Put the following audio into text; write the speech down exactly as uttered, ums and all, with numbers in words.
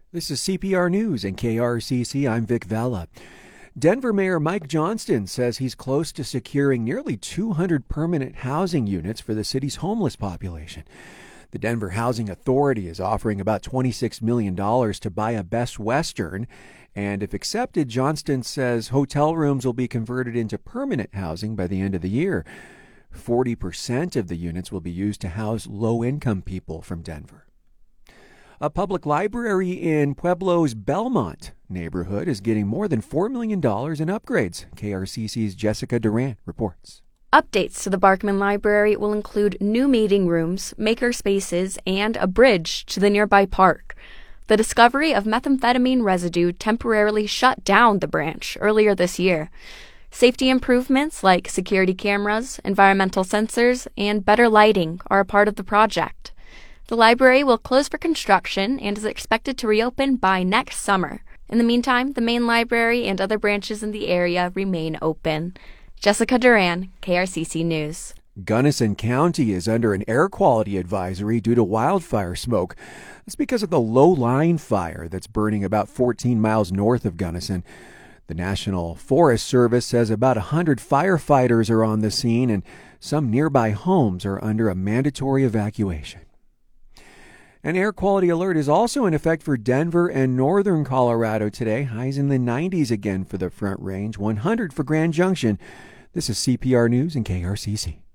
This is C P R News and K R C C. I'm Vic Vella. Denver Mayor Mike Johnston says he's close to securing nearly two hundred permanent housing units for the city's homeless population. The Denver Housing Authority is offering about twenty-six million dollars to buy a Best Western, and if accepted, Johnston says hotel rooms will be converted into permanent housing by the end of the year. forty percent of the units will be used to house low-income people from Denver. A public library in Pueblo's Belmont neighborhood is getting more than four million dollars in upgrades. K R C C's Jessica Duran reports. Updates to the Barkman Library will include new meeting rooms, maker spaces, and a bridge to the nearby park. The discovery of methamphetamine residue temporarily shut down the branch earlier this year. Safety improvements like security cameras, environmental sensors, and better lighting are a part of the project. The library will close for construction and is expected to reopen by next summer. In the meantime, the main library and other branches in the area remain open. Jessica Duran, K R C C News. Gunnison County is under an air quality advisory due to wildfire smoke. That's because of the low-lying fire that's burning about fourteen miles north of Gunnison. The National Forest Service says about one hundred firefighters are on the scene, and some nearby homes are under a mandatory evacuation. An air quality alert is also in effect for Denver and northern Colorado today. Highs in the nineties again for the Front Range, one hundred for Grand Junction. This is C P R News and K R C C.